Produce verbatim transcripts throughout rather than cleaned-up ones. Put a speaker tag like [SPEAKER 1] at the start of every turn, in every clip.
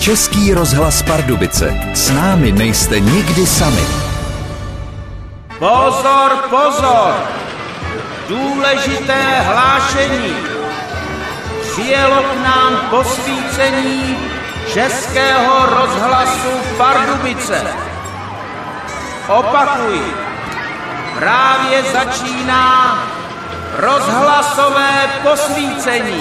[SPEAKER 1] Český rozhlas Pardubice. S námi nejste nikdy sami.
[SPEAKER 2] Pozor, pozor! Důležité hlášení. Přijelo k nám posvícení Českého rozhlasu Pardubice. Opakuji, právě začíná rozhlasové posvícení.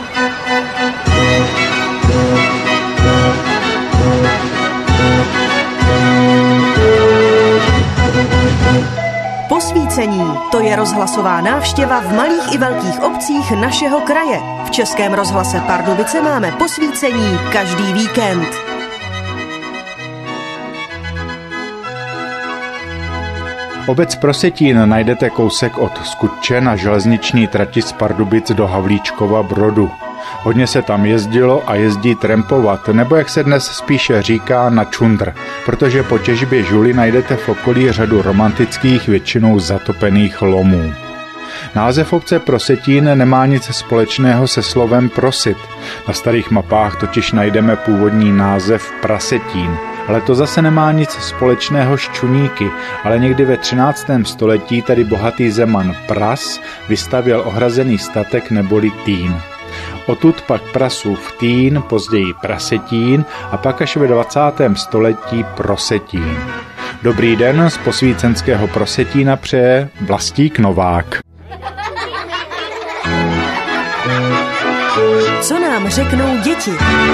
[SPEAKER 3] Posvícení, to je rozhlasová návštěva v malých i velkých obcích našeho kraje. V Českém rozhlase Pardubice máme posvícení každý víkend.
[SPEAKER 4] Obec Prosetín najdete kousek od Skutče na železniční trati z Pardubic do Havlíčkova Brodu. Hodně se tam jezdilo a jezdí trampovat, nebo jak se dnes spíše říká na čundr, protože po těžbě žuly najdete v okolí řadu romantických, většinou zatopených lomů. Název obce Prosetín nemá nic společného se slovem prosit. Na starých mapách totiž najdeme původní název Prasetín. Ale to zase nemá nic společného s čuníky, ale někdy ve třináctém století tady bohatý zeman Pras vystavěl ohrazený statek neboli týn. Odtud pak Prasův Týn, později Prasetín a pak až ve dvacátém století Prosetín. Dobrý den, z posvícenského Prosetína přeje Vlastík Novák.
[SPEAKER 3] Co nám řeknou děti?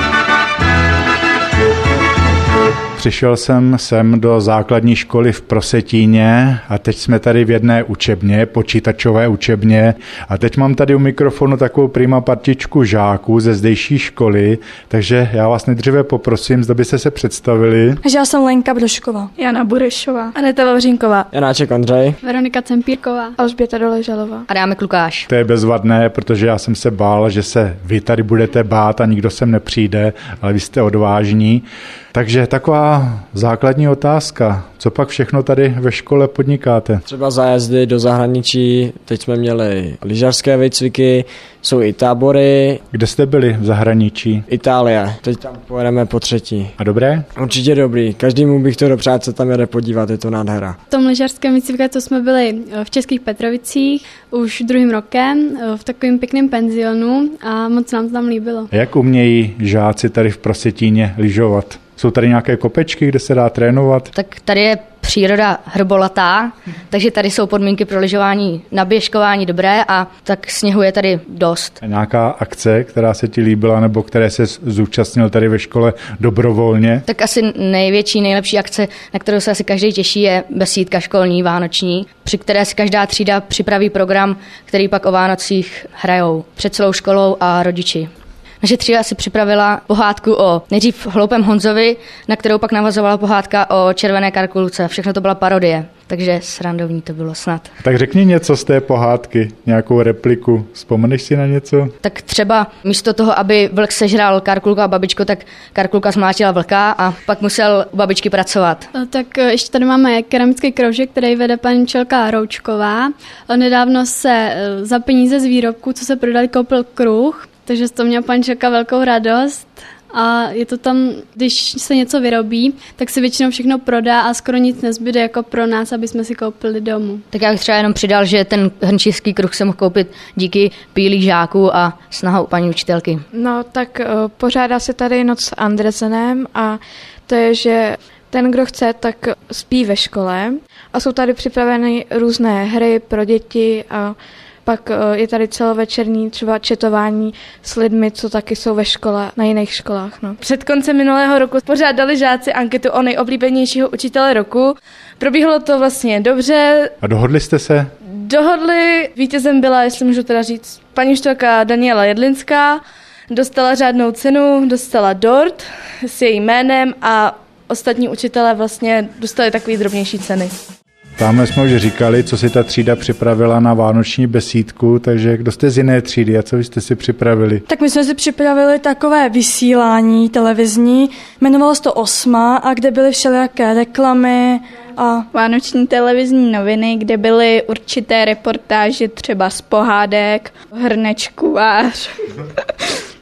[SPEAKER 4] Přišel jsem sem do základní školy v Prosetíně a teď jsme tady v jedné učebně, počítačové učebně a teď mám tady u mikrofonu takovou prima partičku žáků ze zdejší školy, takže já vás nejdříve poprosím, zda byste se představili.
[SPEAKER 5] Že já jsem Lenka Brošková,
[SPEAKER 6] Jana Burešová,
[SPEAKER 5] Aneta Vavřínková,
[SPEAKER 7] Janáček Ondřej,
[SPEAKER 6] Veronika Cempírková,
[SPEAKER 5] Alžběta Doležalová
[SPEAKER 8] a Dámek Lukáš.
[SPEAKER 4] To je bezvadné, protože já jsem se bál, že se vy tady budete bát a nikdo sem nepřijde, ale vy jste odvážní. Takže taková základní otázka. Co pak všechno tady ve škole podnikáte?
[SPEAKER 7] Třeba zájezdy do zahraničí, teď jsme měli lyžařské výcviky, jsou i tábory.
[SPEAKER 4] Kde jste byli v zahraničí?
[SPEAKER 7] Itálie, teď tam pojedeme po třetí.
[SPEAKER 4] A dobré?
[SPEAKER 7] Určitě dobrý, každému bych to dopřát, se tam jede podívat, je to nádhera.
[SPEAKER 6] V tom lyžařském výcviku, to jsme byli v Českých Petrovicích už druhým rokem, v takovém pěkném penzionu a moc nám to tam líbilo.
[SPEAKER 4] Jak umějí žáci tady v Prosetíně lyžovat? Jsou tady nějaké kopečky, kde se dá trénovat?
[SPEAKER 8] Tak tady je příroda hrbolatá, takže tady jsou podmínky pro lyžování na běžkování dobré a tak sněhu je tady dost.
[SPEAKER 4] A nějaká akce, která se ti líbila nebo které se zúčastnil tady ve škole dobrovolně?
[SPEAKER 8] Tak asi největší, nejlepší akce, na kterou se asi každý těší, je besídka školní, vánoční, při které si každá třída připraví program, který pak o Vánocích hrajou před celou školou a rodiči. Naše třída si připravila pohádku o nejdřív hloupém Honzovi, na kterou pak navazovala pohádka o červené karkulce. Všechno to byla parodie, takže srandovní to bylo snad.
[SPEAKER 4] Tak řekni něco z té pohádky, nějakou repliku. Vzpomeneš si na něco?
[SPEAKER 8] Tak třeba místo toho, aby vlk sežral Karkulku a babičku, tak Karkulka zmlátila vlka a pak musel u babičky pracovat.
[SPEAKER 6] Tak ještě tady máme keramický kroužek, který vede paní Čelka Roučková. Nedávno se za peníze z výrobků, co se prodali, koupil kruh. Takže z toho měla paní Čelka velkou radost a je to tam, když se něco vyrobí, tak se většinou všechno prodá a skoro nic nezbyde jako pro nás, aby jsme si koupili domů.
[SPEAKER 8] Tak já bych třeba jenom přidal, že ten hrnčířský kruh se mohl koupit díky pílí žáků a snahou paní učitelky.
[SPEAKER 5] No tak uh, pořádá se tady noc s Andresenem a to je, že ten, kdo chce, tak spí ve škole a jsou tady připraveny různé hry pro děti a pak je tady celovečerní třeba četování s lidmi, co taky jsou ve škole, na jiných školách. No.
[SPEAKER 9] Před koncem minulého roku pořádali žáci anketu o nejoblíbenějšího učitele roku. Probíhalo to vlastně dobře.
[SPEAKER 4] A dohodli jste se?
[SPEAKER 9] Dohodli. Vítězem byla, jestli můžu teda říct, paní učitelka Daniela Jedlinská. Dostala řádnou cenu, dostala dort s jejím jménem a ostatní učitelé vlastně dostali takové drobnější ceny.
[SPEAKER 4] Tamhle jsme už říkali, co si ta třída připravila na vánoční besídku, takže kdo jste z jiné třídy a co vy jste si připravili?
[SPEAKER 5] Tak my jsme si připravili takové vysílání televizní, jmenovalo se to Osma a kde byly všelijaké reklamy a
[SPEAKER 10] vánoční televizní noviny, kde byly určité reportáže třeba z pohádek, hrnečku a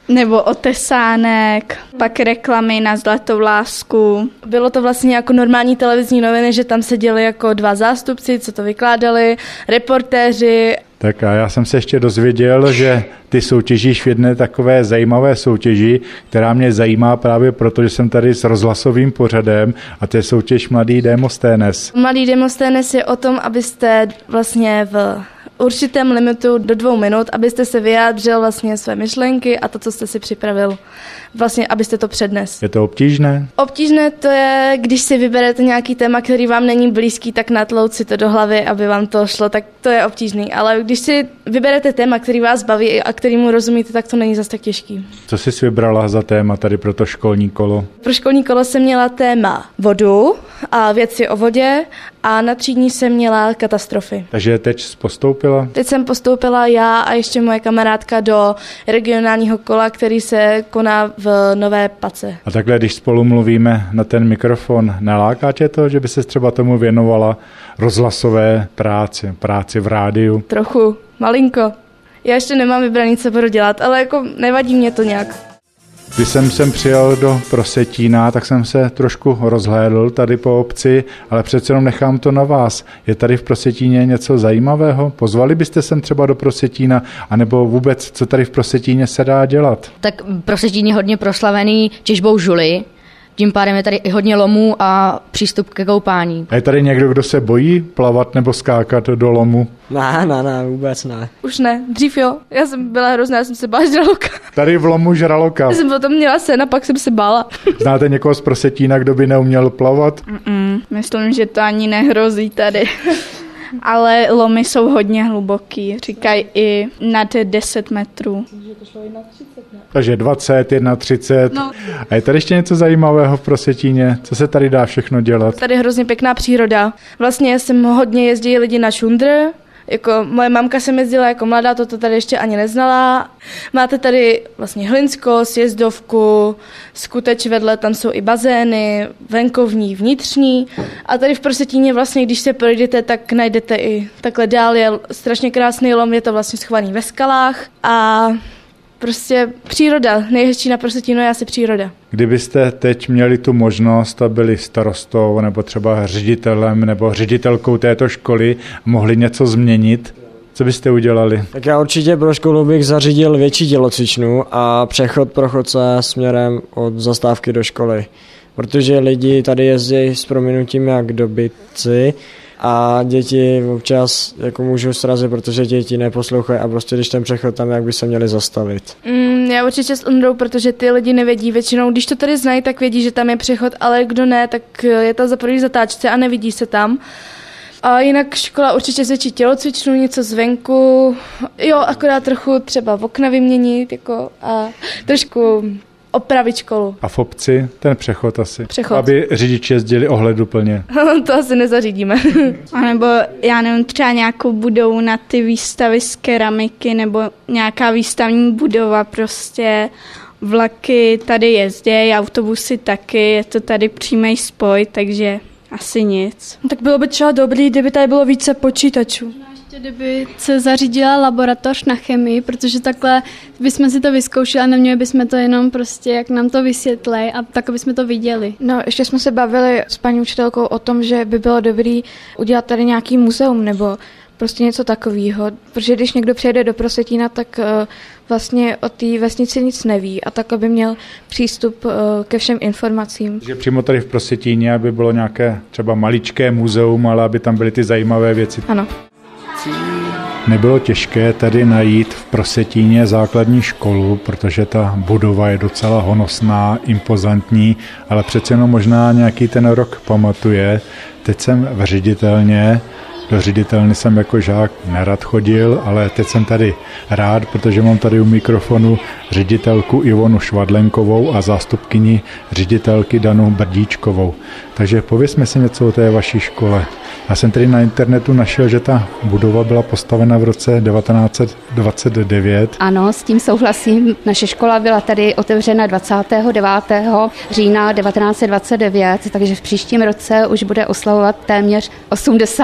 [SPEAKER 10] nebo otesánek, pak reklamy na Zlatou lásku.
[SPEAKER 9] Bylo to vlastně jako normální televizní noviny, že tam seděli jako dva zástupci, co to vykládali, reportéři.
[SPEAKER 4] Tak a já jsem se ještě dozvěděl, že ty soutěžíš v jedné takové zajímavé soutěži, která mě zajímá právě proto, že jsem tady s rozhlasovým pořadem a to je soutěž Mladý Demosthenes.
[SPEAKER 9] Mladý Demosthenes je o tom, abyste vlastně v určitém limitu do dvou minut, abyste se vyjádřil vlastně své myšlenky a to, co jste si připravil, vlastně abyste to přednes.
[SPEAKER 4] Je to obtížné?
[SPEAKER 9] Obtížné to je, když si vyberete nějaký téma, který vám není blízký, tak natlout si to do hlavy, aby vám to šlo, tak to je obtížný. Ale když si vyberete téma, který vás baví a kterýmu rozumíte, tak to není zas tak těžký.
[SPEAKER 4] Co jsi vybrala za téma tady pro to školní kolo?
[SPEAKER 9] Pro školní kolo jsem měla téma vodu a věci o vodě a na třídní jsem měla katastrofy.
[SPEAKER 4] Takže teď jsi postoupila?
[SPEAKER 9] Teď jsem postoupila já a ještě moje kamarádka do regionálního kola, který se koná v Nové Pace.
[SPEAKER 4] A takhle, když spolu mluvíme na ten mikrofon, neláká tě to, že by se třeba tomu věnovala rozhlasové práci, práci v rádiu?
[SPEAKER 9] Trochu, malinko. Já ještě nemám vybraný, co budu dělat, ale jako nevadí mě to nějak.
[SPEAKER 4] Když jsem sem přijel do Prosetína, tak jsem se trošku rozhlédl tady po obci, ale přece jenom nechám to na vás. Je tady v Prosetíně něco zajímavého? Pozvali byste sem třeba do Prosetína, anebo vůbec, co tady v Prosetíně se dá dělat?
[SPEAKER 8] Tak Prosetín je hodně proslavený těžbou žuly, tím pádem je tady i hodně lomů a přístup ke koupání.
[SPEAKER 4] A je tady někdo, kdo se bojí plavat nebo skákat do lomu?
[SPEAKER 7] Ne, ne, ne, vůbec ne.
[SPEAKER 9] Už ne, dřív jo. Já jsem byla hrozná, já jsem se bála žraloka.
[SPEAKER 4] Tady v lomu žraloka.
[SPEAKER 9] Já jsem potom měla sen a pak jsem se bála.
[SPEAKER 4] Znáte někoho z Prosetína, kdo by neuměl plavat?
[SPEAKER 10] Mm-mm, myslím, že to ani nehrozí tady. Ale lomy jsou hodně hluboký, říkají i nad deset metrů.
[SPEAKER 4] Takže dvacet, třicet jedna. No. A je tady ještě něco zajímavého v Prosetíně? Co se tady dá všechno dělat?
[SPEAKER 9] Tady je hrozně pěkná příroda. Vlastně jsem hodně jezdili lidi na šundr. Jako moje mamka jsem jezdila jako mladá, toto tady ještě ani neznala. Máte tady vlastně Hlinsko, sjezdovku, Skuteč vedle, tam jsou i bazény, venkovní, vnitřní. A tady v Prosetíně vlastně, když se projdete, tak najdete i takhle dál, je strašně krásný lom, je to vlastně schovaný ve skalách a prostě příroda, nejhezčí na Prosetínu je asi příroda.
[SPEAKER 4] Kdybyste teď měli tu možnost a byli starostou nebo třeba ředitelem nebo ředitelkou této školy, mohli něco změnit, co byste udělali?
[SPEAKER 7] Tak já určitě pro školu bych zařídil větší tělocvičnu a přechod pro chodce směrem od zastávky do školy. Protože lidi tady jezdí s prominutím jak dobytci a děti občas jako můžou srazit, protože děti neposlouchají a prostě když ten přechod tam, jak by se měli zastavit.
[SPEAKER 9] Mm, já určitě s Ondrou, protože ty lidi nevědí většinou, když to tady znají, tak vědí, že tam je přechod, ale kdo ne, tak je to za první zatáčce a nevidí se tam. A jinak škola určitě zvětší tělocvičnu, něco zvenku, jo, akorát trochu třeba okna vyměnit jako a trošku opravit školu.
[SPEAKER 4] A v obci ten přechod asi?
[SPEAKER 9] Přechod.
[SPEAKER 4] Aby řidiči jezdili ohleduplně.
[SPEAKER 9] To asi nezařídíme.
[SPEAKER 10] A nebo já nevím, třeba nějakou budovu na ty výstavy z keramiky nebo nějaká výstavní budova, prostě vlaky tady jezdí, autobusy taky, je to tady přímý spoj, takže asi nic.
[SPEAKER 11] Tak bylo by třeba dobrý, kdyby tady bylo více počítačů.
[SPEAKER 6] Kdyby se zařídila laboratoř na chemii, protože takhle bychom si to vyzkoušeli a neměli bychom to jenom prostě, jak nám to vysvětlej a tak bychom to viděli.
[SPEAKER 5] No, ještě jsme se bavili s paní učitelkou o tom, že by bylo dobrý udělat tady nějaký muzeum nebo prostě něco takového, protože když někdo přijede do Prosetína, tak uh, vlastně o té vesnici nic neví a tak, aby měl přístup uh, ke všem informacím.
[SPEAKER 4] Že přímo tady v Prosetíně, aby bylo nějaké třeba maličké muzeum, ale aby tam byly ty zajímavé věci.
[SPEAKER 5] Ano.
[SPEAKER 4] Nebylo těžké tady najít v Prosetíně základní školu, protože ta budova je docela honosná, impozantní, ale přece jenom možná nějaký ten rok pamatuje. Teď jsem v ředitelně, do ředitelny jsem jako žák nerad chodil, ale teď jsem tady rád, protože mám tady u mikrofonu ředitelku Ivonu Švadlenkovou a zástupkyni ředitelky Danu Brdíčkovou. Takže povězme si něco o té vaší škole. Já jsem tady na internetu našel, že ta budova byla postavena v roce devatenáct set dvacet devět.
[SPEAKER 12] Ano, s tím souhlasím. Naše škola byla tady otevřena dvacátého devátého října devatenáct set dvacet devět, takže v příštím roce už bude oslavovat téměř osmdesát let.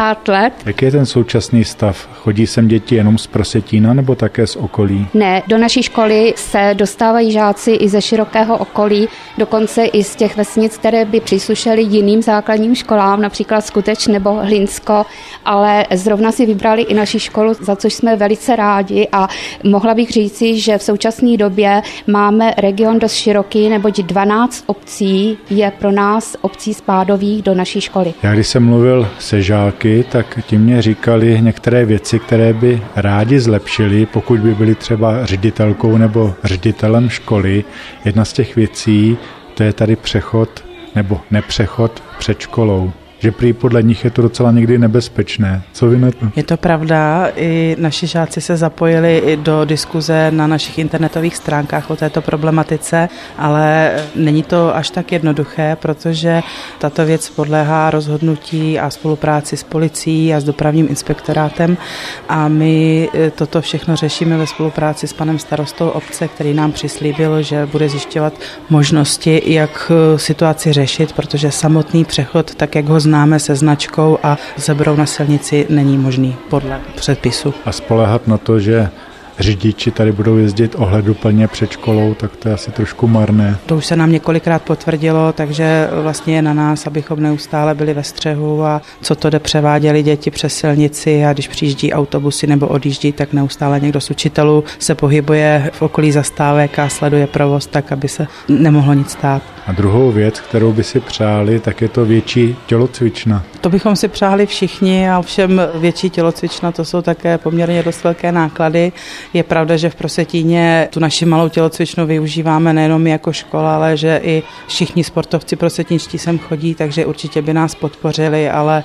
[SPEAKER 6] let.
[SPEAKER 4] Jaký je ten současný stav? Chodí sem děti jenom z Prosetína nebo také z okolí?
[SPEAKER 12] Ne, do naší školy se dostávají žáci i ze širokého okolí, dokonce i z těch vesnic, které by příslušely jiným základním školám, například Skuteč nebo Hlinsko, ale zrovna si vybrali i naši školu, za což jsme velice rádi a mohla bych říci, že v současné době máme region dost široký, neboť dvanáct obcí je pro nás obcí spádových do naší školy.
[SPEAKER 4] Já když jsem mluvil se žáky, tak ti mě říkali některé věci, které by rádi zlepšili, pokud by byli třeba ředitelkou nebo ředitelem školy. Jedna z těch věcí, to je tady přechod nebo nepřechod před školou. Že prý podle nich je to docela někdy nebezpečné. Co vy na to?
[SPEAKER 13] Je to pravda, i naši žáci se zapojili i do diskuze na našich internetových stránkách o této problematice, ale není to až tak jednoduché, protože tato věc podléhá rozhodnutí a spolupráci s policií a s dopravním inspektorátem a my toto všechno řešíme ve spolupráci s panem starostou obce, který nám přislíbil, že bude zjišťovat možnosti, jak situaci řešit, protože samotný přechod, tak jak ho známe se značkou a zebrou na silnici, není možný podle předpisu.
[SPEAKER 4] A spoléhat na to, že řidiči tady budou jezdit ohleduplně před školou, tak to je asi trošku marné.
[SPEAKER 13] To už se nám několikrát potvrdilo, takže vlastně je na nás, abychom neustále byli ve střehu a co to jde převáděli děti přes silnici a když přijíždí autobusy nebo odjíždí, tak neustále někdo z učitelů se pohybuje v okolí zastávek a sleduje provoz tak, aby se nemohlo nic stát.
[SPEAKER 4] A druhou věc, kterou by si přáli, tak je to větší tělocvična.
[SPEAKER 13] To bychom si přáli všichni a ovšem větší tělocvična, to jsou také poměrně dost velké náklady. Je pravda, že v Prosetíně tu naši malou tělocvičnu využíváme nejenom jako škola, ale že i všichni sportovci prosetínští sem chodí, takže určitě by nás podpořili, ale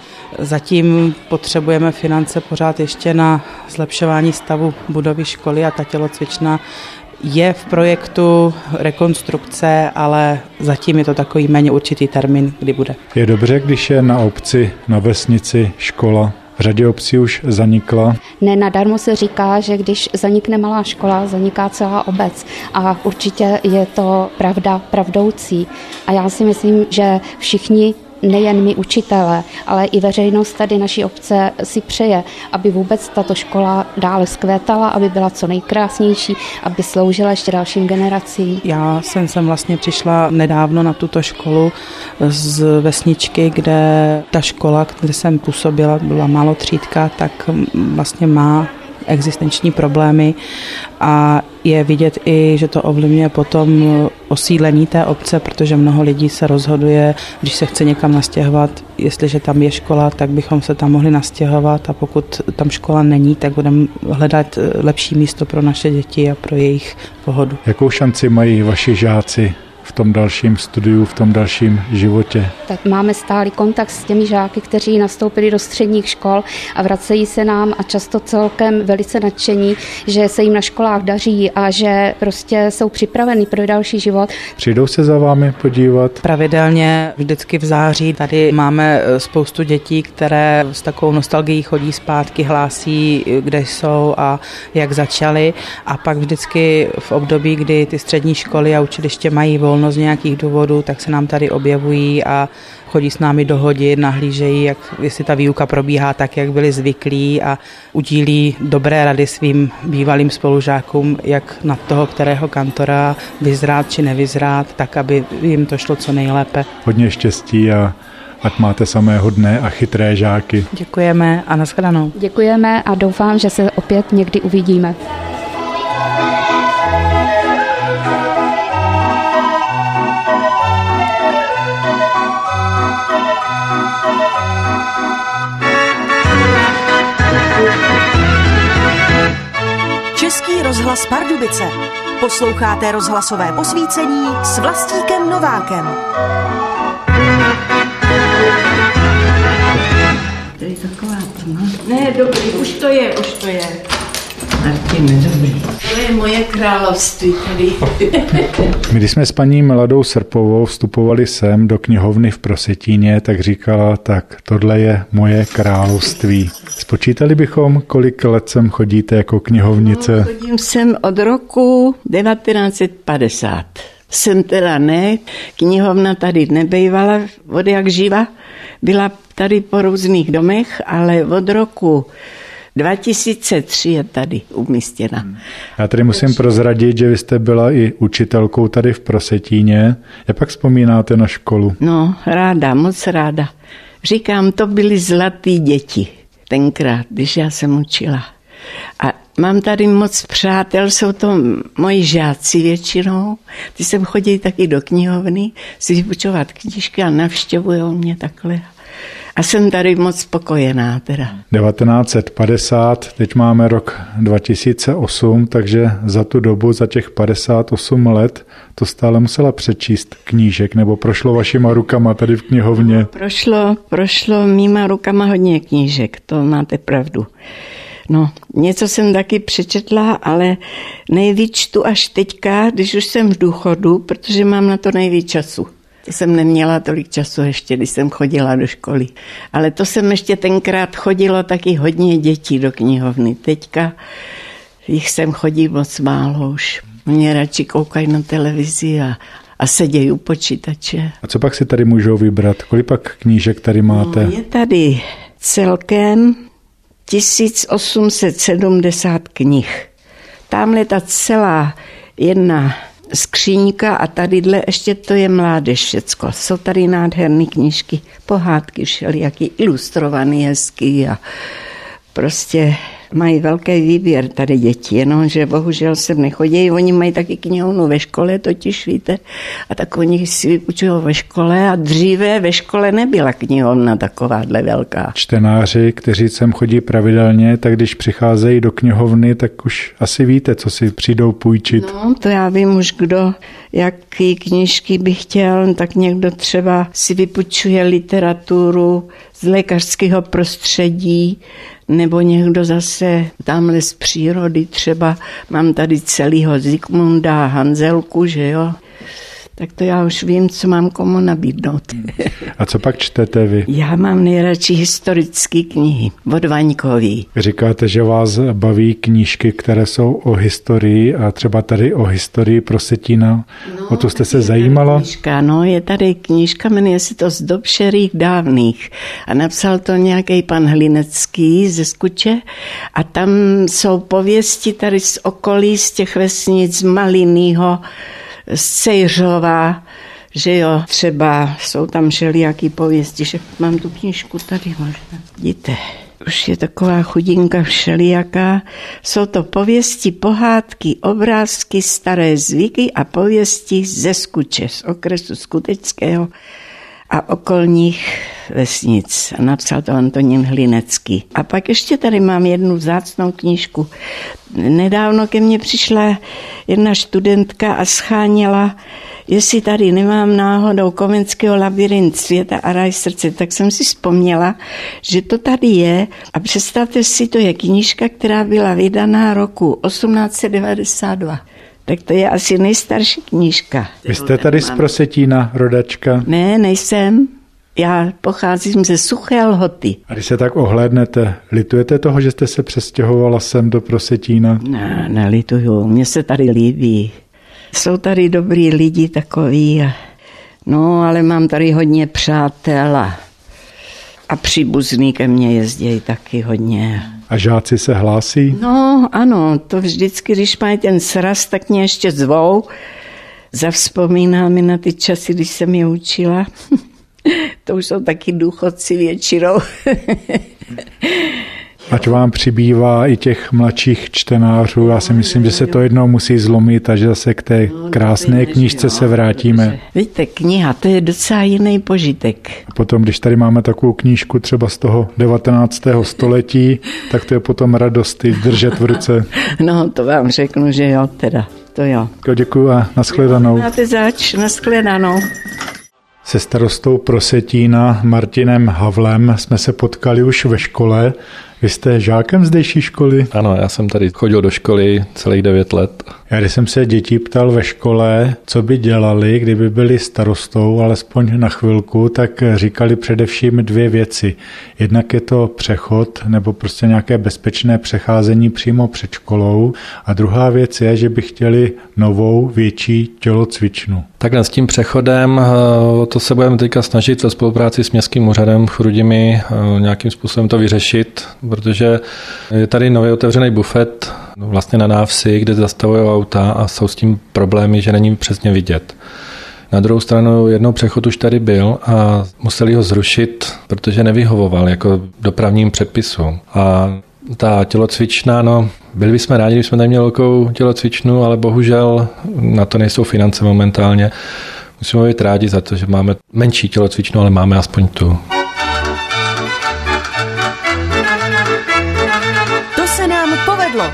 [SPEAKER 13] zatím potřebujeme finance pořád ještě na zlepšování stavu budovy školy a ta tělocvična je v projektu rekonstrukce, ale zatím je to takový méně určitý termín, kdy bude.
[SPEAKER 4] Je dobře, když je na obci, na vesnici škola. V řadě obcí už zanikla.
[SPEAKER 12] Ne, nadarmo se říká, že když zanikne malá škola, zaniká celá obec. A určitě je to pravda pravdoucí. A já si myslím, že všichni, nejen my učitelé, ale i veřejnost tady naší obce si přeje, aby vůbec tato škola dále zkvétala, aby byla co nejkrásnější, aby sloužila ještě dalším generacím.
[SPEAKER 13] Já jsem sem vlastně přišla nedávno na tuto školu z vesničky, kde ta škola, kde jsem působila, byla málo třídka, tak vlastně má existenční problémy a je vidět i, že to ovlivňuje potom osídlení té obce, protože mnoho lidí se rozhoduje, když se chce někam nastěhovat, jestliže tam je škola, tak bychom se tam mohli nastěhovat a pokud tam škola není, tak budeme hledat lepší místo pro naše děti a pro jejich pohodu.
[SPEAKER 4] Jakou šanci mají vaši žáci v tom dalším studiu, v tom dalším životě?
[SPEAKER 12] Tak máme stálý kontakt s těmi žáky, kteří nastoupili do středních škol a vracejí se nám a často celkem velice nadšení, že se jim na školách daří a že prostě jsou připraveni pro další život.
[SPEAKER 4] Přijdou se za vámi podívat?
[SPEAKER 13] Pravidelně vždycky v září tady máme spoustu dětí, které s takovou nostalgií chodí zpátky, hlásí, kde jsou a jak začaly a pak vždycky v období, kdy ty střední školy a učiliště mají volno z nějakých důvodů, tak se nám tady objevují a chodí s námi do hodin, nahlížejí, jak, jestli ta výuka probíhá tak, jak byli zvyklí a udílí dobré rady svým bývalým spolužákům, jak na toho, kterého kantora vyzrát či nevyzrát, tak, aby jim to šlo co nejlépe.
[SPEAKER 4] Hodně štěstí a ať máte samé hodné a chytré žáky.
[SPEAKER 13] Děkujeme a nashledanou.
[SPEAKER 12] Děkujeme a doufám, že se opět někdy uvidíme.
[SPEAKER 3] Český rozhlas Pardubice. Posloucháte rozhlasové posvícení s Vlastíkem Novákem.
[SPEAKER 14] To je taková tma.
[SPEAKER 15] Ne, dobrý, už to je, už to je.
[SPEAKER 14] Martin, dobrý.
[SPEAKER 15] To je moje království tady.
[SPEAKER 4] My, když jsme s paní Miladou Srpovou vstupovali sem do knihovny v Prosetíně, tak říkala, tak tohle je moje království. Spočítali bychom, kolik let sem chodíte jako knihovnice?
[SPEAKER 14] No, chodím sem od roku devatenáct set padesát. jsem teda ne, knihovna tady nebejvala od jak živa, byla tady po různých domech, ale od roku dva tisíce tři je tady umístěna.
[SPEAKER 4] Já tady musím prozradit, že vy jste byla i učitelkou tady v Prosetíně. Jak pak vzpomínáte na školu?
[SPEAKER 14] No, ráda, moc ráda. Říkám, to byly zlatý děti tenkrát, když já jsem učila. A mám tady moc přátel, jsou to moji žáci většinou. Ty sem chodí taky do knihovny si vypučovat knížky a navštěvujou mě takhle. A jsem tady moc spokojená teda.
[SPEAKER 4] devatenáct set padesát, teď máme rok dva tisíce osm, takže za tu dobu, za těch padesát osm let, to stále musela přečíst knížek, nebo prošlo vašima rukama tady v knihovně?
[SPEAKER 14] Prošlo, prošlo mýma rukama hodně knížek, to máte pravdu. No, něco jsem taky přečetla, ale nejvíc čtu až teďka, když už jsem v důchodu, protože mám na to nejvíc času. To jsem neměla tolik času ještě, když jsem chodila do školy. Ale to jsem ještě tenkrát chodilo taky hodně dětí do knihovny. Teďka jich sem chodí moc málo už. Mě radši koukají na televizi a, a sedějí u počítače.
[SPEAKER 4] A co pak si tady můžou vybrat? Kolik pak knížek tady máte?
[SPEAKER 14] No, je tady celkem tisíc osm set sedmdesát knih. Tamhle ta celá jedna skříňka a tadyhle ještě to je mládež všecko. Jsou tady nádherné knížky, pohádky všelijaký, ilustrovaný hezký a prostě mají velký výběr tady děti, jenomže bohužel sem nechodí, oni mají taky knihovnu ve škole, totiž víte, a tak oni si vypučují ve škole a dříve ve škole nebyla knihovna takováhle velká.
[SPEAKER 4] Čtenáři, kteří sem chodí pravidelně, tak když přicházejí do knihovny, tak už asi víte, co si přijdou půjčit.
[SPEAKER 14] No, to já vím už, kdo jaký knížky by chtěl, tak někdo třeba si vypučuje literaturu z lékařského prostředí, nebo někdo zase tamhle z přírody, třeba mám tady celýho Zikmunda a Hanzelku, že jo, tak to já už vím, co mám komu nabídnout.
[SPEAKER 4] A co pak čtete vy?
[SPEAKER 14] Já mám nejradši historické knihy od Vaňkový.
[SPEAKER 4] Říkáte, že vás baví knížky, které jsou o historii a třeba tady o historii Prosetína. No, o to jste se zajímala?
[SPEAKER 14] Knížka, no, je tady knížka, jmenuje se to Z dob šerých dávných a napsal to nějaký pan Hlinecký ze Skuče a tam jsou pověsti tady z okolí, z těch vesnic, z Malinýho, z Cejřova, že jo, třeba jsou tam všelijaký pověsti, že mám tu knížku tady možná. Vidíte, už je taková chudinka všelijaká. Jsou to pověsti, pohádky, obrázky, staré zvyky a pověsti ze Skuče, z okresu Skuteckého a okolních vesnic. A napsal to Antonín Hlinecký. A pak ještě tady mám jednu vzácnou knížku. Nedávno ke mně přišla jedna studentka a scháněla, jestli tady nemám náhodou Komenského labyrint světa a raj srdce, tak jsem si vzpomněla, že to tady je a představte si, to je knížka, která byla vydaná roku osmnáct set devadesát dva. Tak to je asi nejstarší knížka.
[SPEAKER 4] Vy jste tady z Prosetína, rodačka?
[SPEAKER 14] Ne, nejsem. Já pocházím ze Suché Lhoty.
[SPEAKER 4] A když se tak ohlédnete, litujete toho, že jste se přestěhovala sem do Prosetína?
[SPEAKER 14] Ne, nelituju, mně se tady líbí. Jsou tady dobrý lidi takový. A... No, ale mám tady hodně přátel a, a příbuzný ke mně jezdí taky hodně.
[SPEAKER 4] A žáci se hlásí?
[SPEAKER 14] No, ano, to vždycky, když mají ten sraz, tak mě ještě zvou. Zavzpomíná mi na ty časy, když jsem je učila. To už jsou taky důchodci většinou.
[SPEAKER 4] Ať vám přibývá i těch mladších čtenářů. Já si myslím, že se to jednou musí zlomit a že zase k té krásné knížce se vrátíme.
[SPEAKER 14] Víte, kniha, to je docela jiný požitek.
[SPEAKER 4] A potom, když tady máme takovou knížku třeba z toho devatenáctého století, tak to je potom radost držet v ruce.
[SPEAKER 14] No, to vám řeknu, že jo, teda, to jo.
[SPEAKER 4] Děkuju a nashledanou.
[SPEAKER 14] Máte zač, nashledanou.
[SPEAKER 4] Se starostou Prosetína Martinem Havlem jsme se potkali už ve škole. Vy jste žákem zdejší školy?
[SPEAKER 16] Ano, já jsem tady chodil do školy celých devět let.
[SPEAKER 4] Já když jsem se dětí ptal ve škole, co by dělali, kdyby byli starostou, alespoň na chvilku, tak říkali především dvě věci. Jednak je to přechod nebo prostě nějaké bezpečné přecházení přímo před školou a druhá věc je, že by chtěli novou, větší tělocvičnu.
[SPEAKER 16] Takhle s tím přechodem, to se budeme teďka snažit ve spolupráci s městským úřadem v Chrudimi nějakým způsobem to vyřešit, protože je tady nově otevřený bufet vlastně na návsi, kde zastavují auta a jsou s tím problémy, že není přesně vidět. Na druhou stranu jednou přechod už tady byl a museli ho zrušit, protože nevyhovoval jako dopravním předpisům. A ta tělocvična, no, byli bychom rádi, kdybychom tady měli velkou tělocvičnu, ale bohužel na to nejsou finance momentálně. Musíme být rádi za to, že máme menší tělocvičnu, ale máme aspoň tu.
[SPEAKER 3] To se nám povedlo.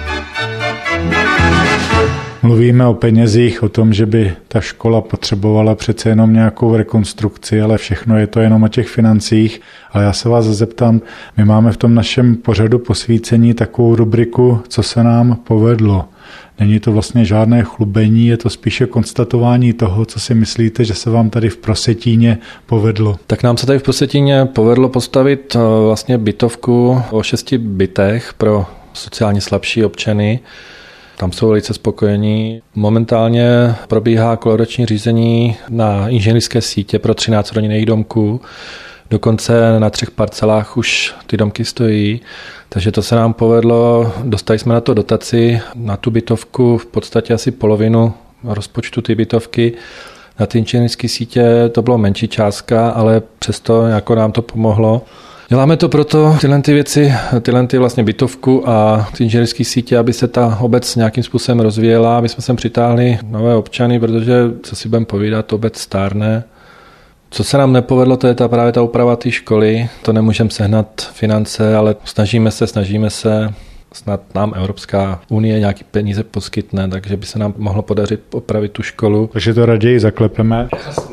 [SPEAKER 4] Mluvíme o penězích, o tom, že by ta škola potřebovala přece jenom nějakou rekonstrukci, ale všechno je to jenom o těch financích. Ale já se vás zeptám, my máme v tom našem pořadu posvícení takovou rubriku, co se nám povedlo. Není to vlastně žádné chlubení, je to spíše konstatování toho, co si myslíte, že se vám tady v Prosetíně povedlo.
[SPEAKER 16] Tak nám se tady v Prosetíně povedlo postavit vlastně bytovku o šesti bytech pro sociálně slabší občany. Tam jsou velice spokojení. Momentálně probíhá koloroční řízení na inženýrské sítě pro třináct rodinných domků. Dokonce na třech parcelách už ty domky stojí, takže to se nám povedlo. Dostali jsme na to dotaci, na tu bytovku v podstatě asi polovinu rozpočtu ty bytovky. Na ty inženýrské sítě to bylo menší částka, ale přesto jako nám to pomohlo. Děláme to proto, tyhle ty věci, tyhle ty vlastně bytovku a ty inženýrské sítě, aby se ta obec nějakým způsobem rozvíjela, aby jsme sem přitáhli nové občany, protože, co si budeme povídat, obec stárne. Co se nám nepovedlo, to je ta právě ta úprava té školy. To nemůžeme sehnat finance, ale snažíme se, snažíme se. Snad nám Evropská unie nějaký peníze poskytne, takže by se nám mohlo podařit opravit tu školu.
[SPEAKER 4] Takže to raději zaklepeme.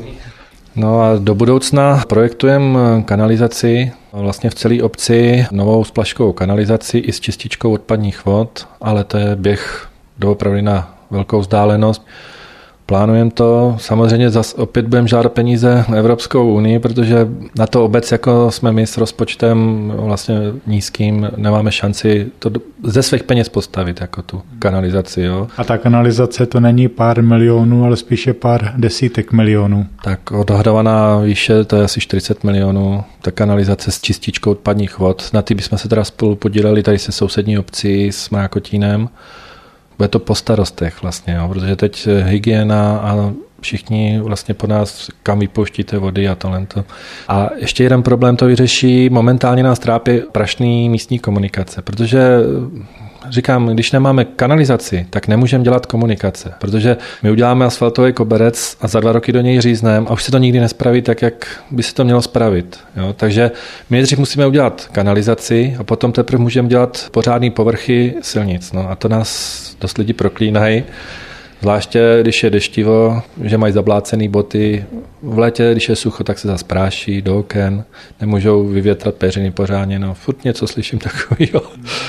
[SPEAKER 16] No a do budoucna projektujeme kanalizaci vlastně v celé obci, novou splaškovou kanalizaci i s čističkou odpadních vod, ale to je běh doopravdy na velkou vzdálenost. Plánujeme to, samozřejmě zase opět budeme žádat peníze na Evropskou unii, protože na to obec, jako jsme my s rozpočtem vlastně nízkým, nemáme šanci to ze svých peněz postavit, jako tu kanalizaci. Jo.
[SPEAKER 4] A ta kanalizace to není pár milionů, ale spíše pár desítek milionů.
[SPEAKER 16] Tak odhadovaná výše, to je asi čtyřicet milionů. Ta kanalizace s čističkou odpadních vod, na ty bychom se teda spolu podíleli tady se sousední obcí s Mákotínem. Bude to po starostech vlastně, jo, protože teď hygiena a všichni vlastně po nás, kam vypouštíte vody a talento. A ještě jeden problém to vyřeší, momentálně nás trápí prašný místní komunikace, protože říkám, když nemáme kanalizaci, tak nemůžeme dělat komunikace, protože my uděláme asfaltový koberec a za dva roky do něj řízneme a už se to nikdy nespraví tak, jak by se to mělo spravit. Jo? Takže my nejdřív musíme udělat kanalizaci a potom teprve můžeme dělat pořádný povrchy silnic. No? A to nás dost lidi proklínají. Zvláště, když je deštivo, že mají zablácené boty. V létě, když je sucho, tak se zaspráší do oken, nemůžou vyvětrat peřiny pořádně. No, furt něco slyším takového.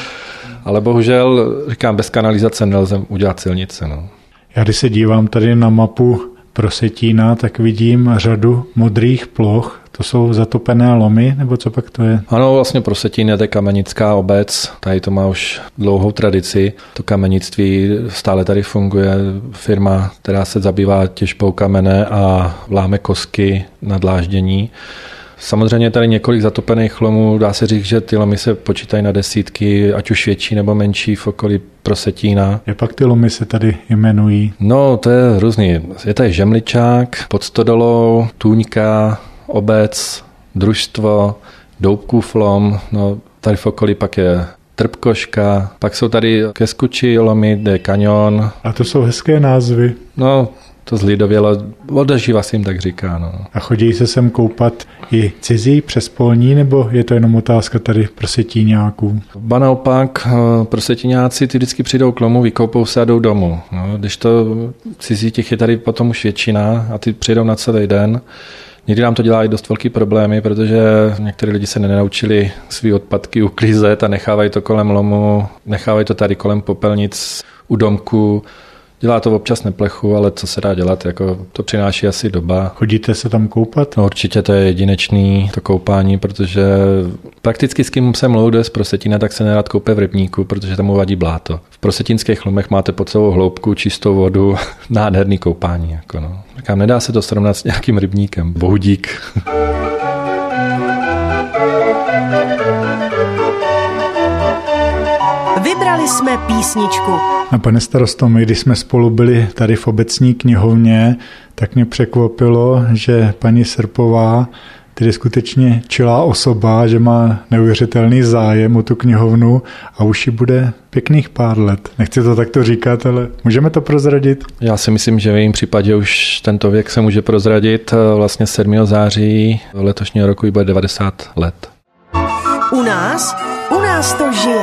[SPEAKER 16] Ale bohužel, říkám, bez kanalizace nelze udělat silnice. No.
[SPEAKER 4] Já když se dívám tady na mapu Prosetína, tak vidím řadu modrých ploch. To jsou zatopené lomy, nebo co pak to je?
[SPEAKER 16] Ano, vlastně Prosetín je to kamenická obec, tady to má už dlouhou tradici. To kamenictví stále tady funguje, firma, která se zabývá těžbou kamene a láme kosky na dláždění. Samozřejmě tady několik zatopených lomů, dá se říct, že ty lomy se počítají na desítky, ať už větší nebo menší v okolí Prosetína.
[SPEAKER 4] Jak pak ty lomy se tady jmenují?
[SPEAKER 16] No, to je různý. Je tady Žemličák, pod Stodolou, Tůňka, Obec, Družstvo, Doubkův lom, no tady v okolí pak je Trpkoška, pak jsou tady ke Skuči lomy, kde je Kanion.
[SPEAKER 4] A to jsou hezké názvy.
[SPEAKER 16] No, to zlidovělo, odeživa si jim tak říká. No.
[SPEAKER 4] A chodí se sem koupat i cizí přespolní, nebo je to jenom otázka tady Prosetíňáků?
[SPEAKER 16] Ba naopak, Prosetíňáci ty vždycky přijdou k lomu, vykoupou se a jdou domů. No, když to cizí těch je tady potom už většina a ty přijdou na celý den. Někdy nám to dělá i dost velký problémy, protože některé lidi se nenaučili svý odpadky uklízet a nechávají to kolem lomu, nechávají to tady kolem popelnic u domku. Dělá to občas neplechu, ale co se dá dělat, jako to přináší asi doba.
[SPEAKER 4] Chodíte se tam koupat?
[SPEAKER 16] No určitě to je jedinečný to koupání, protože prakticky s kým se mloude z Prosetína, tak se nerad koupe v rybníku, protože tam mu vadí bláto. V prosetínských lomech máte po celou hloubku čistou vodu, nádherný koupání. Jako no. Říkám, nedá se to srovnat s nějakým rybníkem. Bohudík.
[SPEAKER 3] Vybrali jsme písničku.
[SPEAKER 4] A pane starosto, my když jsme spolu byli tady v obecní knihovně, tak mě překvapilo, že paní Srpová, tedy skutečně čilá osoba, že má neuvěřitelný zájem o tu knihovnu a už jí bude pěkných pár let. Nechci to takto říkat, ale můžeme to prozradit?
[SPEAKER 16] Já si myslím, že v jejím případě už tento věk se může prozradit. Vlastně sedmého září letošního roku jí bude devadesát let.
[SPEAKER 3] U nás, u nás to žije.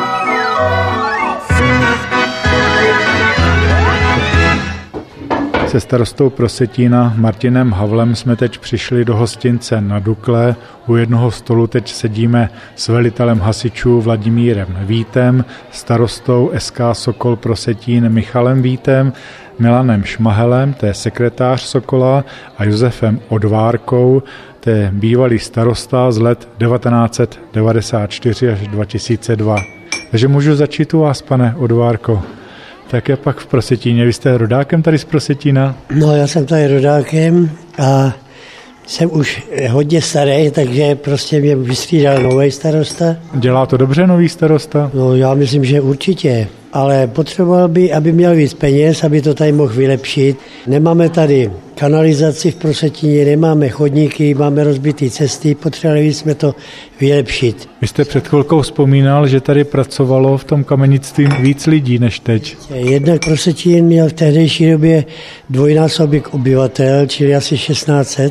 [SPEAKER 4] Se starostou Prosetína Martinem Havlem jsme teď přišli do hostince na Dukle. U jednoho stolu teď sedíme s velitelem hasičů Vladimírem Vítem, starostou S K Sokol Prosetín Michalem Vítem, Milanem Šmahelem, to je sekretář Sokola, a Josefem Odvárkou, to je bývalý starosta z let devatenáct set devadesát čtyři až dva tisíce dva. Takže můžu začít u vás, pane Odvárko. Tak je pak v Prosetíně. Vy jste rodákem tady z Prosetína?
[SPEAKER 17] No, já jsem tady rodákem a jsem už hodně starý, takže prostě mě vystřídal nový starosta.
[SPEAKER 4] Dělá to dobře nový starosta?
[SPEAKER 17] No, já myslím, že určitě. Ale potřeboval by, aby měl víc peněz, aby to tady mohl vylepšit. Nemáme tady kanalizaci v Prosetíně, nemáme chodníky, máme rozbitý cesty, potřebovali jsme to vylepšit.
[SPEAKER 4] Vy jste před chvilkou vzpomínal, že tady pracovalo v tom kamenictví víc lidí než teď.
[SPEAKER 17] Jednak Prosetín měl v tehdejší době dvojnásobek obyvatel, čili asi šestnáct set.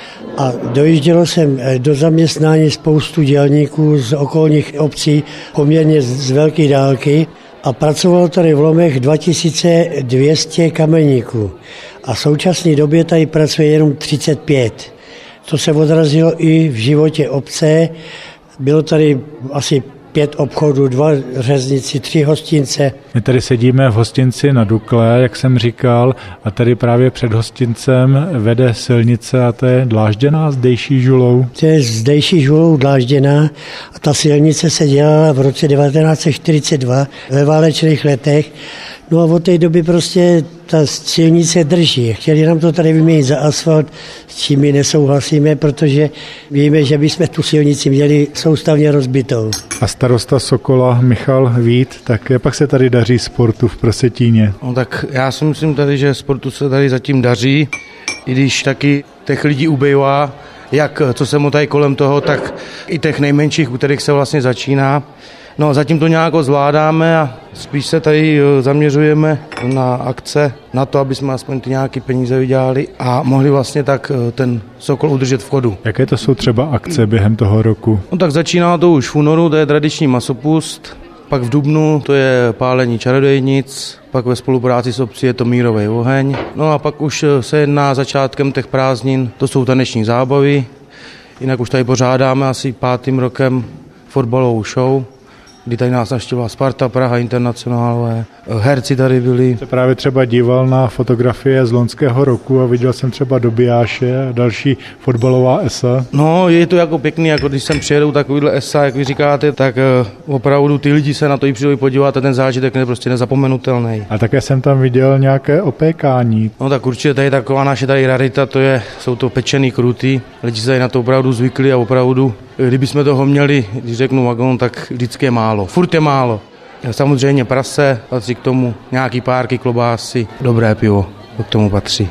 [SPEAKER 17] A dojíždělo jsem do zaměstnání spoustu dělníků z okolních obcí poměrně z velké dálky a pracovalo tady v lomech dva tisíce dvě stě kameníků. A v současné době tady pracuje jenom třicet pět. To se odrazilo i v životě obce. Bylo tady asi pět obchodů, dva řeznici, tři hostince.
[SPEAKER 4] My tady sedíme v hostinci na Dukle, jak jsem říkal, a tady právě před hostincem vede silnice a to je dlážděná zdejší žulou.
[SPEAKER 17] To je zdejší žulou dlážděná a ta silnice se dělala v roce devatenáct set čtyřicet dva ve válečných letech. No a od té doby prostě ta silnice drží. Chtěli nám to tady vyměnit za asfalt, s čím my nesouhlasíme, protože víme, že bychom tu silnici měli soustavně rozbitou.
[SPEAKER 4] A starosta Sokola Michal Vít, tak pak se tady daří sportu v Prosetíně.
[SPEAKER 18] No tak já si myslím tady, že sportu se tady zatím daří, i když taky těch lidí ubývá, jak co se mu tady kolem toho, tak i těch nejmenších, u kterých se vlastně začíná. No, zatím to nějak zvládáme a spíš se tady zaměřujeme na akce, na to, aby jsme aspoň ty nějaké peníze vydělali a mohli vlastně tak ten Sokol udržet v chodu.
[SPEAKER 4] Jaké to jsou třeba akce během toho roku?
[SPEAKER 18] No tak začíná to už v únoru, to je tradiční masopust, pak v dubnu to je pálení čarodějnic, pak ve spolupráci s obcí je to mírový oheň, no a pak už se jedná začátkem těch prázdnin, to jsou taneční zábavy, jinak už tady pořádáme asi pátým rokem fotbalovou show, kdy tady nás navštívila Sparta, Praha, Internacionálové, herci tady byli.
[SPEAKER 4] Se právě třeba díval na fotografie z loňského roku a viděl jsem třeba Dobijáše a další fotbalová esa.
[SPEAKER 18] No, je to jako pěkný, jako když sem přijedou takovýhle esa, jak vy říkáte, tak opravdu ty lidi se na to i přijdou podívat a ten zážitek je prostě nezapomenutelný.
[SPEAKER 4] A také jsem tam viděl nějaké opékání.
[SPEAKER 18] No tak určitě tady taková naše tady rarita, to je, jsou to pečený kruty, lidi se tady na to opravdu zvykli a opravdu, kdybychom toho měli, když řeknu vagon, tak vždycky je málo, furt je málo. Samozřejmě prase, patří k tomu nějaký párky, klobásy, dobré pivo, k tomu patří.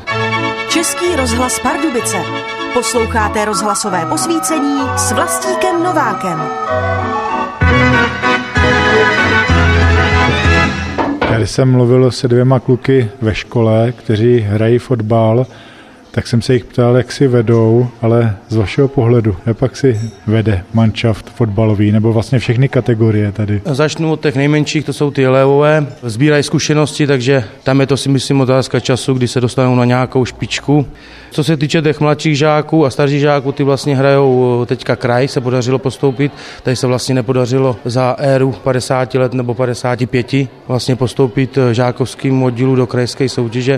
[SPEAKER 3] Český rozhlas Pardubice. Posloucháte rozhlasové posvícení s Vlastíkem Novákem.
[SPEAKER 4] Já jsem mluvil se dvěma kluky ve škole, kteří hrají fotbal, tak jsem se jich ptal, jak si vedou, ale z vašeho pohledu, jak pak si vede manšaft fotbalový, nebo vlastně všechny kategorie tady?
[SPEAKER 18] Začnu od těch nejmenších, to jsou ty elevové, sbírají zkušenosti, takže tam je to si myslím otázka času, kdy se dostanou na nějakou špičku. Co se týče těch mladších žáků a starších žáků, ty vlastně hrajou teďka kraj, se podařilo postoupit, tady se vlastně nepodařilo za éru padesát let nebo padesát pět vlastně postoupit žákovským oddílu do krajské soutěže.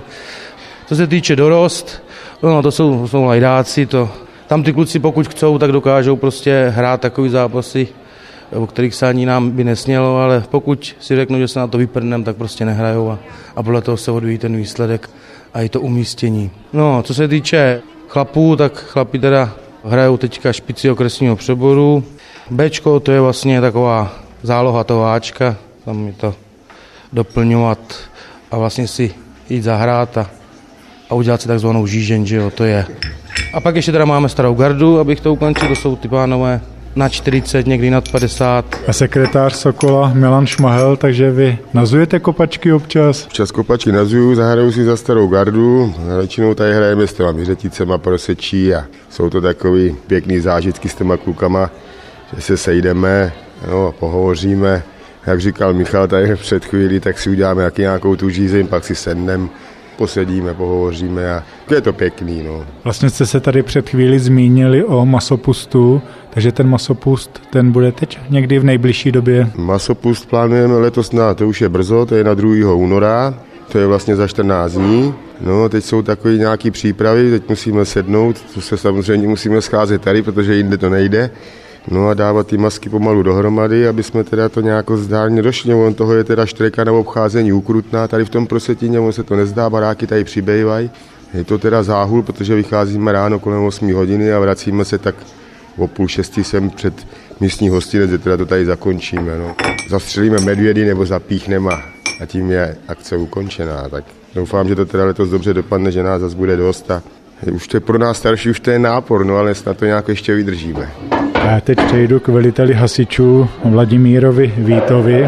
[SPEAKER 18] Co se týče dorost, no to jsou, to jsou lajdáci, to, tam ty kluci pokud chcou, tak dokážou prostě hrát takový zápasy, o kterých se ani nám by nesmělo, ale pokud si řeknu, že se na to vyprdnem, tak prostě nehrajou a, a podle toho se odvíjí ten výsledek a i to umístění. No, co se týče chlapů, tak chlapi teda hrajou teďka špici okresního přeboru. Bčko, to je vlastně taková záloha toho Ačka, tam je to doplňovat a vlastně si jít zahrát a, a udělat si takzvanou žížeň, že jo, to je. A pak ještě teda máme starou gardu, abych to ukončil, to jsou ty pánové na čtyřicet, někdy nad padesát.
[SPEAKER 4] A sekretář Sokola Milan Šmahel, takže vy nazujete kopačky občas?
[SPEAKER 19] Občas kopačky nazuju, zahraju si za starou gardu, většinou tady hrajeme s těma vyřeticema prosečí a jsou to takový pěkný zážitky s těma klukama, že se sejdeme, no, pohovoříme. Jak říkal Michal tady před chvíli, tak si uděláme jaký nějakou tu žízeň, pak si sedneme, posedíme, pohovoříme a je to pěkný. No.
[SPEAKER 4] Vlastně jste se tady před chvíli zmínili o masopustu, takže ten masopust, ten bude teď někdy v nejbližší době?
[SPEAKER 19] Masopust plánujeme letos na, to už je brzo, to je na druhého února, to je vlastně za čtrnáct dní. No, teď jsou takové nějaké přípravy, teď musíme sednout, to se samozřejmě musíme scházet tady, protože jinde to nejde. No a dávat ty masky pomalu dohromady, aby jsme teda to nějak zdárně došli. On toho je teda štreka na obcházení ukrutná tady v tom Prosetíně, on se to nezdá, baráky tady přibývají. Je to teda záhul, protože vycházíme ráno kolem osm hodiny a vracíme se tak o půl šestý sem před místní hostinec, že teda to tady zakončíme. No. Zastřelíme medvědy nebo zapíchneme a tím je akce ukončená. Tak doufám, že to teda letos dobře dopadne, že nás zase bude dost a už to je pro nás starší, už to je nápor, no ale snad to nějak ještě vydržíme.
[SPEAKER 4] Já teď přejdu k veliteli hasičů Vladimírovi Vítovi.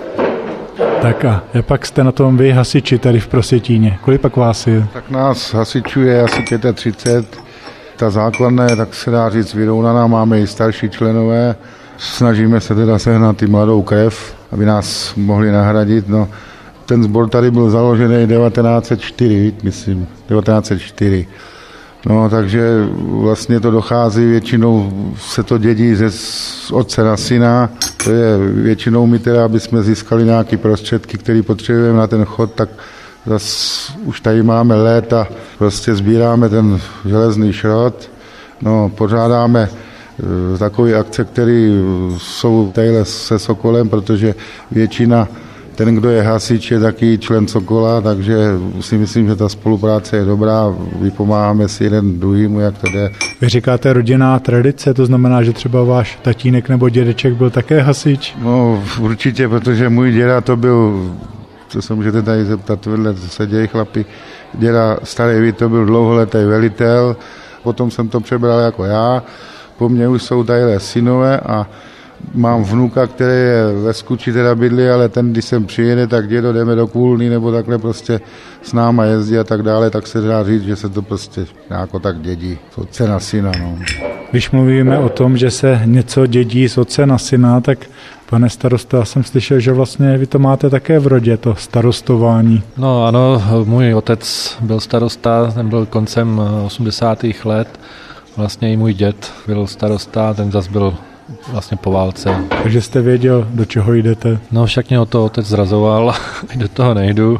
[SPEAKER 4] Tak a jak pak jste na tom vy hasiči tady v Prosetíně? Kolik pak vás je?
[SPEAKER 20] Tak nás hasičů je asi třicet pět. Ta základna je, tak se dá říct, vyrovnaná, máme i starší členové. Snažíme se teda sehnat i mladou krev, aby nás mohli nahradit. No, ten sbor tady byl založený devatenáct set čtyři, myslím, devatenáct set čtyři. No, takže vlastně to dochází, většinou se to dědí ze otce na syna, to je většinou my teda, aby jsme získali nějaké prostředky, které potřebujeme na ten chod, tak zase už tady máme léta, prostě sbíráme ten železný šrot, no, pořádáme e, takové akce, které jsou tadyhle se Sokolem, protože většina ten, kdo je hasič, je taky člen Sokola, takže si myslím, že ta spolupráce je dobrá, vypomáháme si jeden druhýmu, jak to jde.
[SPEAKER 4] Vy říkáte rodinná tradice, to znamená, že třeba váš tatínek nebo dědeček byl také hasič?
[SPEAKER 20] No určitě, protože můj děda to byl, co se můžete tady zeptat, vedle se dějí chlapi, děda starý Vít to byl dlouholetý velitel, potom jsem to přebral jako já, po mně už jsou tadyhle synové a mám vnuka, který je ve Skuči teda bydlí, ale ten, když sem přijede, tak dědo, jdeme do Kůlny, nebo takhle prostě s náma jezdí a tak dále, tak se dá říct, že se to prostě nějako tak dědí z otce na syna. No.
[SPEAKER 4] Když mluvíme o tom, že se něco dědí z otce na syna, tak pane starosto, já jsem slyšel, že vlastně vy to máte také v rodě, to starostování.
[SPEAKER 16] No ano, můj otec byl starosta, ten byl koncem osmdesátých let, vlastně i můj děd byl starosta, ten zas byl vlastně po válce.
[SPEAKER 4] Takže jste věděl, do čeho jdete?
[SPEAKER 16] No však mě o to otec zrazoval, do toho nejdu.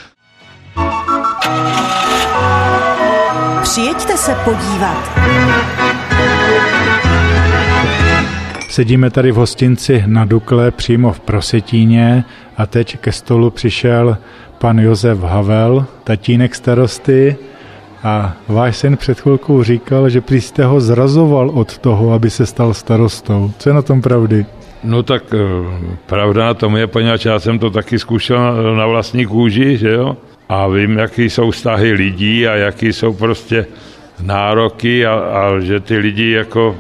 [SPEAKER 3] Přijeďte se podívat.
[SPEAKER 4] Sedíme tady v hostinci na Dukle přímo v Prosetíně a teď ke stolu přišel pan Josef Havel, tatínek starosty. A váš syn před chvilkou říkal, že prý jste ho zrazoval od toho, aby se stal starostou. Co je na tom pravdy?
[SPEAKER 21] No tak pravda na tom je, poněvadž já jsem to taky zkušel na vlastní kůži, že jo? A vím, jaký jsou vztahy lidí a jaký jsou prostě nároky a, a že ty lidi jako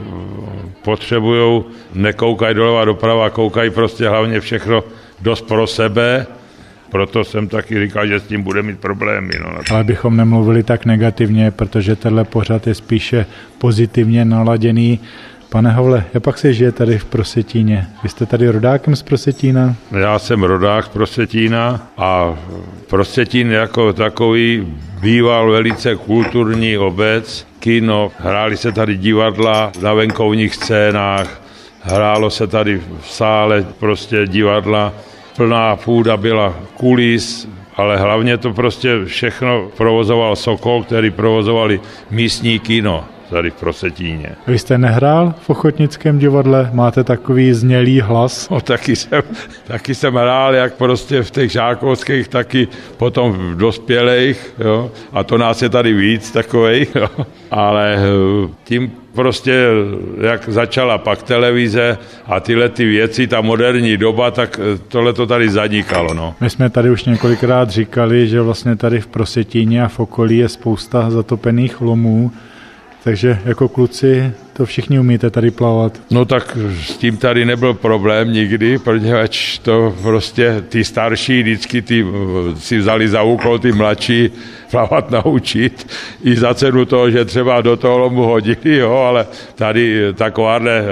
[SPEAKER 21] potřebujou, nekoukají doleva doprava, koukají prostě hlavně všechno dost pro sebe proto jsem taky říkal, že s tím bude mít problémy. No.
[SPEAKER 4] Ale bychom nemluvili tak negativně, protože tenhle pořad je spíše pozitivně naladěný. Pane Havle, jak pak se žije tady v Prosetíně? Vy jste tady rodákem z Prosetína?
[SPEAKER 21] Já jsem rodák z Prosetína a Prosetín jako takový býval velice kulturní obec, kino, hráli se tady divadla na venkovních scénách, hrálo se tady v sále prostě divadla, plná půda byla kulis, ale hlavně to prostě všechno provozoval Sokol, který provozovali místní kino tady v Prosetíně.
[SPEAKER 4] Vy jste nehrál v Ochotnickém divadle? Máte takový znělý hlas?
[SPEAKER 21] No, taky, jsem, taky jsem hrál, jak prostě v těch žákovských, taky potom v dospělých, jo? A to nás je tady víc takovej, jo? Ale tím prostě, jak začala pak televize a tyhle ty věci, ta moderní doba, tak tohle to tady zanikalo. No.
[SPEAKER 4] My jsme tady už několikrát říkali, že vlastně tady v Prosetíně a v okolí je spousta zatopených lomů, takže jako kluci to všichni umíte tady plavat.
[SPEAKER 21] No tak s tím tady nebyl problém nikdy, protože to prostě ty starší vždycky ty, si vzali za úkol ty mladší plavat naučit i za cenu toho, že třeba do toho lomu hodili, jo, ale tady takováhle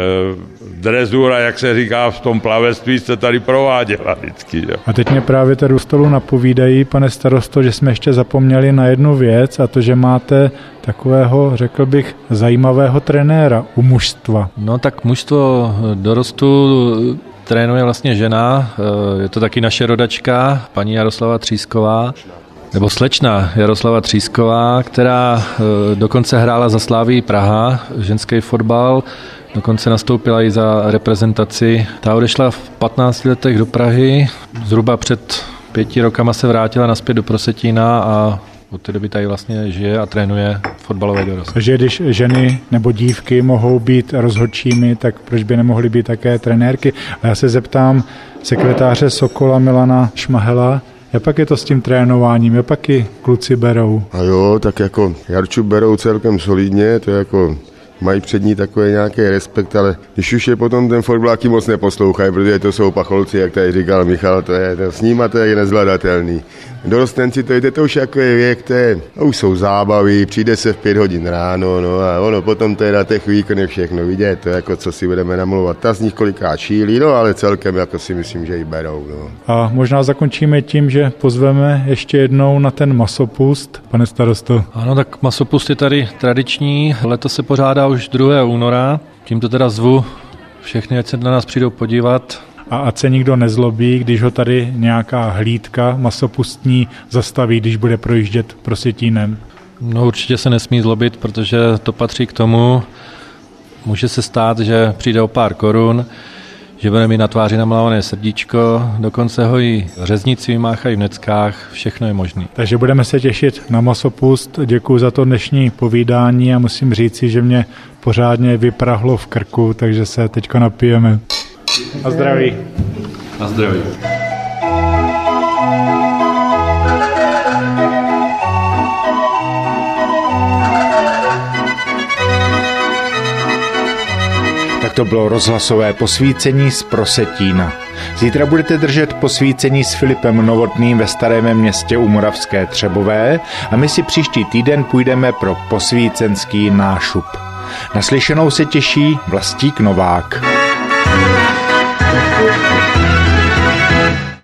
[SPEAKER 21] drezura, jak se říká v tom plavectví, se tady prováděla vždycky. Jo.
[SPEAKER 4] A teď mě právě tady u stolu napovídají, pane starosto, že jsme ještě zapomněli na jednu věc, a to, že máte takového, řekl bych, zajímavého trenéra u mužstva.
[SPEAKER 16] No tak mužstvo dorostu trénuje vlastně žena, je to taky naše rodačka, paní Jaroslava Třísková, nebo slečna Jaroslava Třísková, která dokonce hrála za Slavii Praha, ženský fotbal, dokonce nastoupila i za reprezentaci. Ta odešla v patnácti letech do Prahy, zhruba před pěti rokama se vrátila nazpět do Prosetína a od té doby tady vlastně žije a trénuje fotbalové dorost.
[SPEAKER 4] Takže když ženy nebo dívky mohou být rozhodčími, tak proč by nemohly být také trenérky? A já se zeptám sekretáře Sokola Milana Šmahela, jak pak je to s tím trénováním, jak pak i kluci berou?
[SPEAKER 19] A jo, tak jako Jarču berou celkem solidně, to je jako mají před ní takový nějaký respekt, ale když už je potom ten fotbaláky moc neposlouchají, protože to jsou pacholci, jak tady říkal Michal, to je, to s nima to je nezvladatelný. Dorostenci, to je to už jako je věk, to je, no už jsou zábavy, přijde se v pět hodin ráno, no a ono potom to je na těch výkonech všechno vidět, to je jako co si budeme namlouvat. Ta z nich kolikrát šílí, no ale celkem jako si myslím, že ji berou. No.
[SPEAKER 4] A možná zakončíme tím, že pozveme ještě jednou na ten masopust, pane starosto.
[SPEAKER 16] Ano, tak masopust je tady tradiční, letos se pořádá už druhého února, tímto teda zvu všechny, ať se na nás přijdou podívat.
[SPEAKER 4] A ať se nikdo nezlobí, když ho tady nějaká hlídka masopustní zastaví, když bude projíždět Prosetínem.
[SPEAKER 16] No určitě se nesmí zlobit, protože to patří k tomu. Může se stát, že přijde o pár korun, že bude mít na tváři namalované srdíčko, dokonce ho i řezníci vymáchají v neckách, všechno je možné.
[SPEAKER 4] Takže budeme se těšit na masopust. Děkuji za to dnešní povídání a musím říci, že mě pořádně vyprahlo v krku, takže se teďko napijeme. A zdraví.
[SPEAKER 16] A zdraví.
[SPEAKER 4] Tak to bylo rozhlasové posvícení z Prosetína. Zítra budete držet posvícení s Filipem Novotným ve Starém Městě u Moravské Třebové a my si příští týden půjdeme pro posvícenský nášup. Naslyšenou se těší Vlastík Novák. Thank you.